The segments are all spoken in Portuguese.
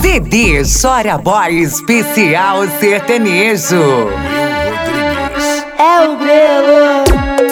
CD Chora Boy Especial Sertanejo. Will Rodrigues. É o Grelo.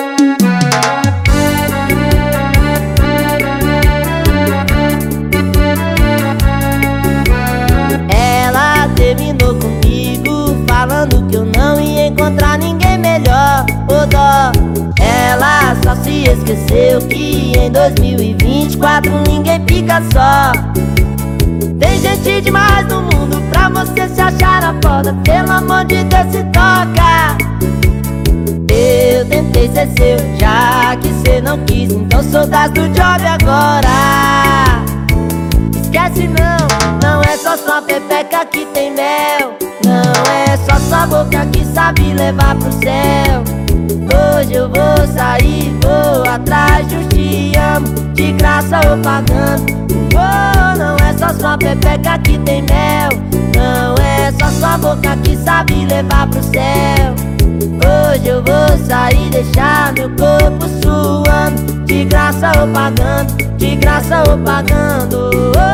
Ela terminou comigo, falando que eu não ia encontrar ninguém melhor. Ô dó, ela só se esqueceu que em 2024 ninguém fica só. Tem gente demais no mundo pra você se achar a foda. Pelo amor de Deus, se toca. Eu tentei ser seu, já que cê não quis, então sou das do job agora. Esquece não é só sua pepeca que tem mel. Não é só sua boca que sabe levar pro céu. Hoje eu vou sair, vou atrás de um te amo, de graça ou pagando. Oh, não é só sua pepeca que tem mel. Não é só sua boca que sabe levar pro céu. Hoje eu vou sair, deixar meu corpo suando, de graça ou pagando, de graça ou pagando.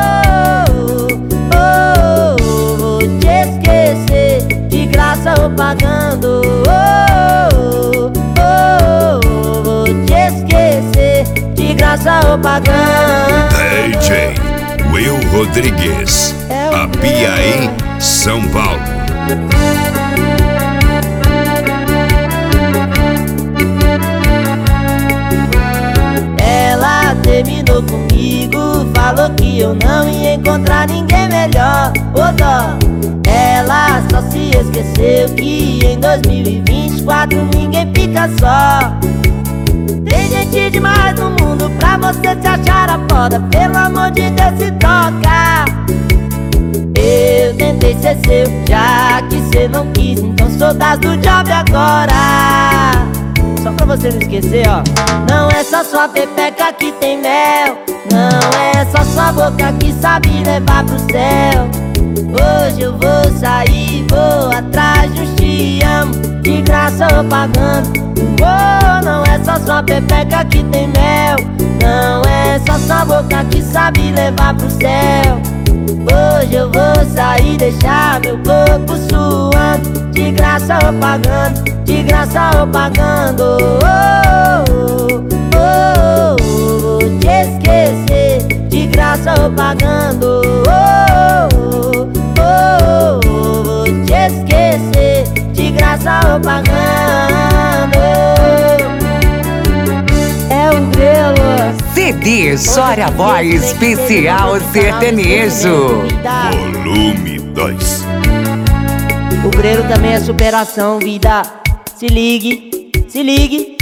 Vou te esquecer, de graça ou pagando. Vou te esquecer, de graça ou pagando. DJ Will Rodrigues, Apiaí, São Paulo. Ela terminou comigo, falou que eu não ia encontrar ninguém melhor. Ô dó, ela só se esqueceu que em 2024 ninguém fica só. Tem gente demais no mundo pra você se achar a foda. Pelo amor de Deus, se toca. Eu tentei ser seu, já que cê não quis, então sou das do job agora. Só pra você não esquecer, ó. Não é só sua pepeca que tem mel. Não é só sua boca que sabe levar pro céu. Hoje eu vou sair, vou atrás de um te amo, de graça ou pagando. Oh, não é só sua pepeca que tem mel. Não é só sua boca que sabe levar pro céu. Hoje eu vou sair, deixar meu corpo suando, de graça ou pagando, de graça ou pagando. Vou te esquecer, de graça ou pagando. Vou te esquecer, de graça ou pagando. É o Grelo. CD Chora Boy Especial Sertanejo. Volume 2. O Grelo também é superação, vida. Se ligue, se ligue.